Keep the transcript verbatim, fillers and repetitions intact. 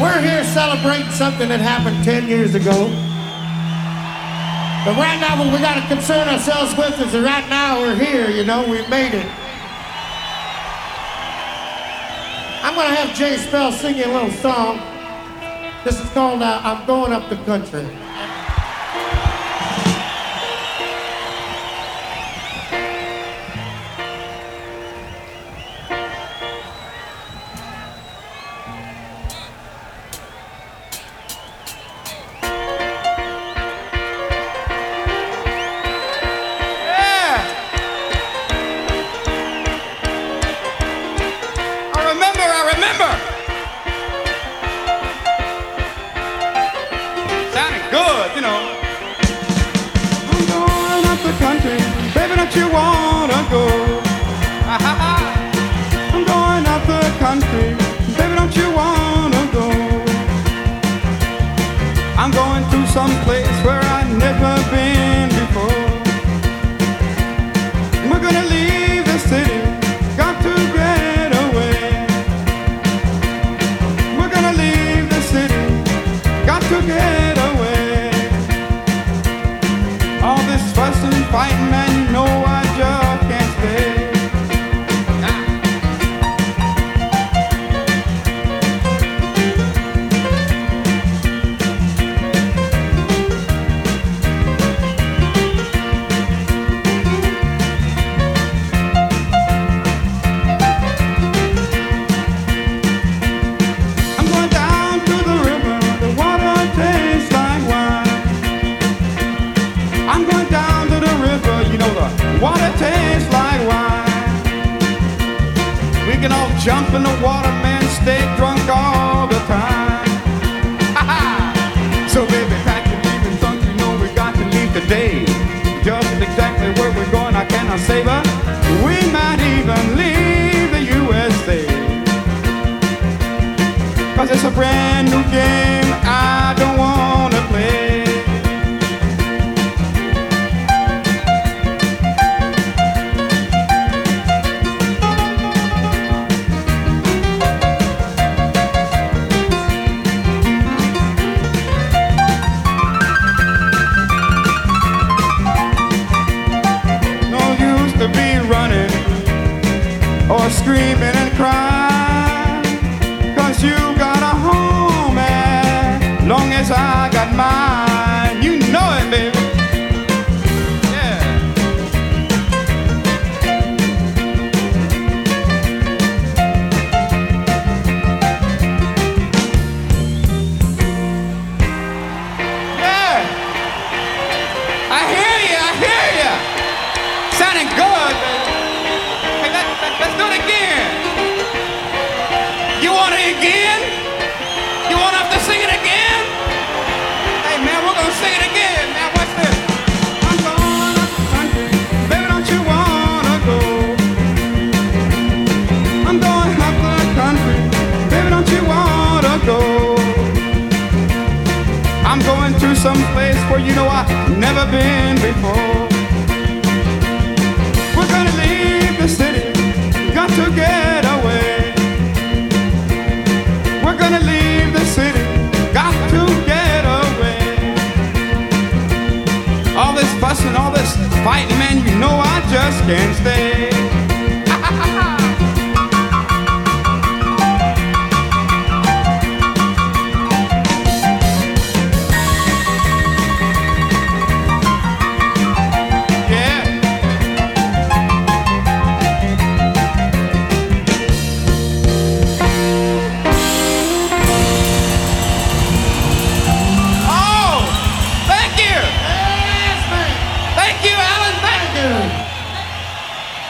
We're here celebrating something that happened ten years ago. But right now, what we got to concern ourselves with is that right now we're here, you know, we made it. I'm going to have Jay Spell sing you a little song. This is called uh, I'm Going Up the Country. You know, I'm going up the country, baby, don't you wanna go? I'm going up the country, baby, don't you wanna go? I'm going to some place where I've never been before. We're gonna leave the city, got to get away. We're gonna leave the city, got to get away. All this fuss and fighting, man, you know I just can't stay. I'm going down to the river, the water tastes like wine. I'm going down to the river, you know the water tastes like wine. We can all jump in the water, man, stay drunk all the time. So baby, pack your leaving trunk, you know we got to leave today. Just exactly where we're going, I cannot say, but we might even leave the U S A. Cause it's a brand new game I don't wanna play. To be running or screaming and crying, cause you got a home as long as I got mine. You know it, baby. Yeah. Yeah. I hear you, I hear you. Sounding good, baby. Hey, let, let, let's do it again. You want it again? You want us to sing it again? Hey, man, we're gonna sing it again. Now, what's this? I'm going up the country, baby, don't you wanna go? I'm going up the country, baby, don't you wanna go? I'm going to some place where you know I've never been before. We're gonna leave the city, got to get away. We're gonna leave the city, got to get away. All this fussing, all this fighting, man, you know I just can't stay.